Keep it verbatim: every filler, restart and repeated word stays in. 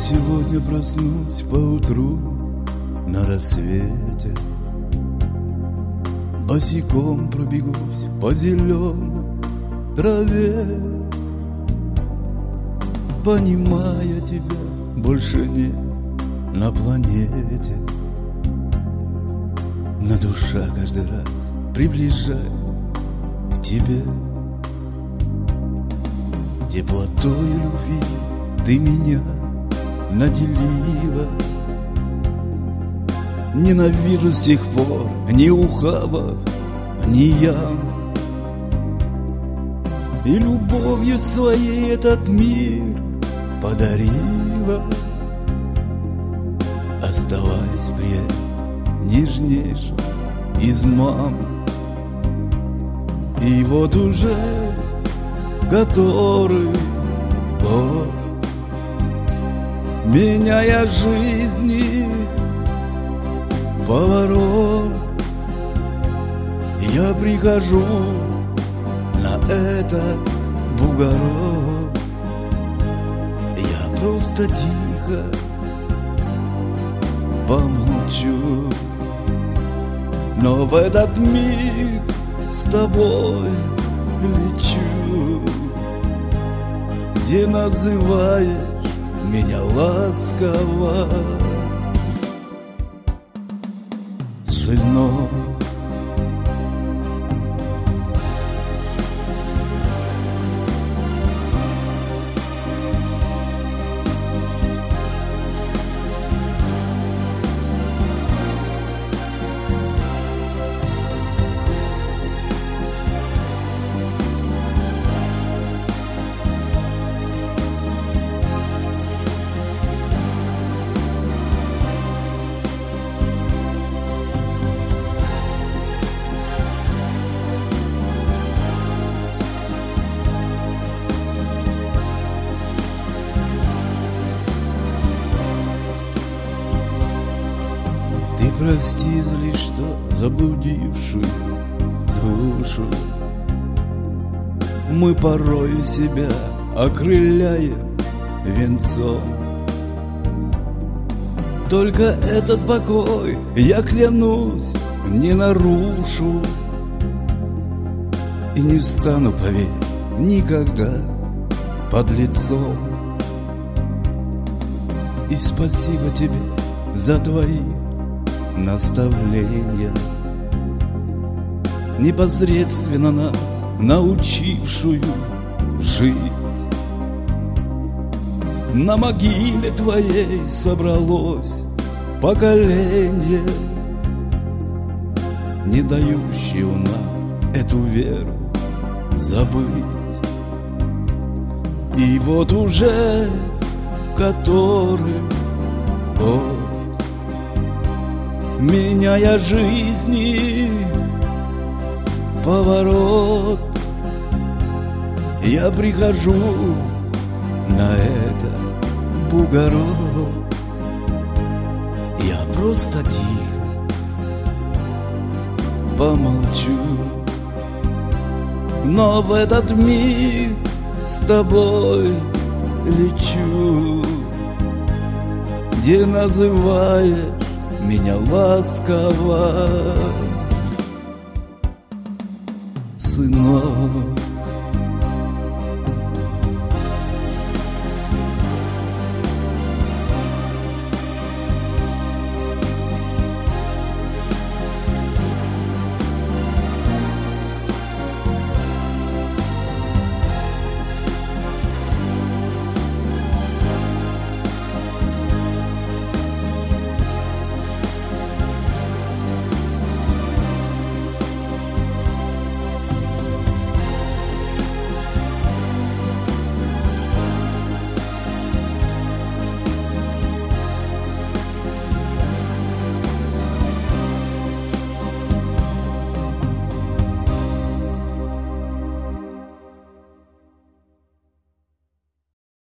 сегодня проснусь поутру на рассвете, босиком пробегусь по зеленой траве, понимая, тебя больше нет на планете. Но душа каждый раз приближает к тебе. Теплотой любви ты меня наделила. Ненавижу с тех пор ни ухабов, ни ям. И любовью своей этот мир подарила, оставаясь при этом нежнейшим из мам. И вот уже который год, меняя жизни поворот, я прихожу на этот бугорок. Я просто тихо помолчу, но в этот миг с тобой лечу, где называешь меня ласково сынок. Прости за лишь что заблудившую душу. Мы порою себя окрыляем венцом. Только этот покой, я клянусь, не нарушу. И не стану, поверь, никогда подлецом. И спасибо тебе за твои наставления, непосредственно нас научившую жить. На могиле твоей собралось поколение, не дающее нам эту веру забыть. И вот уже который год, меняя жизни поворот, я прихожу на этот бугорок. Я просто тихо помолчу, но в этот миг с тобой лечу, где называешь меня ласково сынок.